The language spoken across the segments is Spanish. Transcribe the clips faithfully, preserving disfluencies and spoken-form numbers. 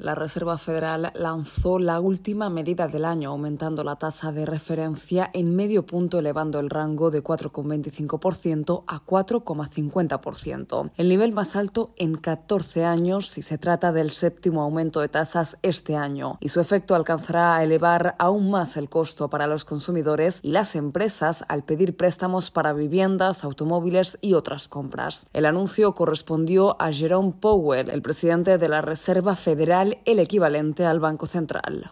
la Reserva Federal lanzó la última medida del año, aumentando la tasa de referencia en medio punto, elevando el rango de cuatro coma veinticinco por ciento a cuatro coma cincuenta por ciento, el nivel más alto en catorce años si se trata del séptimo aumento de tasas este año, y su efecto alcanzará a elevar aún más el costo para los consumidores y las empresas al pedir préstamos para viviendas, automóviles y otras compras. El anuncio correspondió a Jerome Powell, el presidente de la Reserva Federal, el equivalente al Banco Central.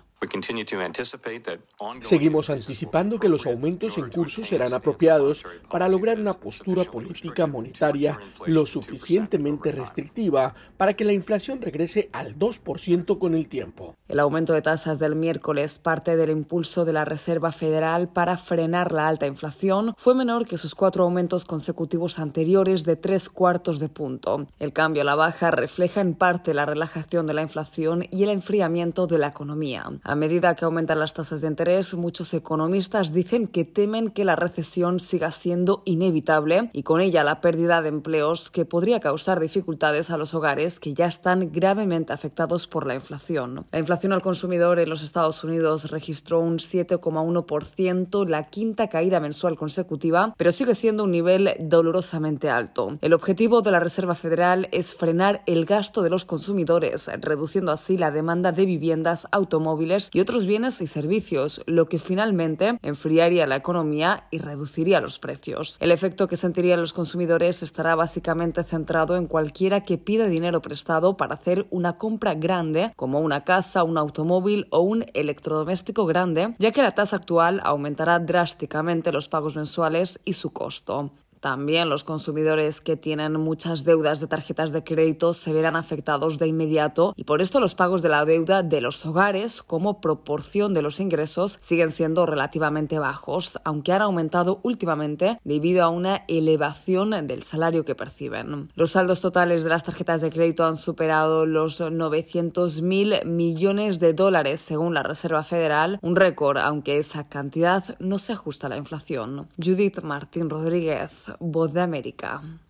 Seguimos anticipando que los aumentos en curso serán apropiados para lograr una postura política monetaria lo suficientemente restrictiva para que la inflación regrese al dos por ciento con el tiempo. El aumento de tasas del miércoles, parte del impulso de la Reserva Federal para frenar la alta inflación, fue menor que sus cuatro aumentos consecutivos anteriores de tres cuartos de punto. El cambio a la baja refleja en parte la relajación de la inflación y el enfriamiento de la economía. A medida que aumentan las tasas de interés, muchos economistas dicen que temen que la recesión siga siendo inevitable y con ella la pérdida de empleos que podría causar dificultades a los hogares que ya están gravemente afectados por la inflación. La inflación al consumidor en los Estados Unidos registró un siete coma uno por ciento, la quinta caída mensual consecutiva, pero sigue siendo un nivel dolorosamente alto. El objetivo de la Reserva Federal es frenar el gasto de los consumidores, reduciendo así la demanda de viviendas, automóviles y otros bienes y servicios, lo que finalmente enfriaría la economía y reduciría los precios. El efecto que sentirían los consumidores estará básicamente centrado en cualquiera que pida dinero prestado para hacer una compra grande, como una casa, un automóvil o un electrodoméstico grande, ya que la tasa actual aumentará drásticamente los pagos mensuales y su costo. También los consumidores que tienen muchas deudas de tarjetas de crédito se verán afectados de inmediato y por esto los pagos de la deuda de los hogares como proporción de los ingresos siguen siendo relativamente bajos, aunque han aumentado últimamente debido a una elevación del salario que perciben. Los saldos totales de las tarjetas de crédito han superado los novecientos mil millones de dólares según la Reserva Federal, un récord, aunque esa cantidad no se ajusta a la inflación. Judith Martín Rodríguez, Voz de América.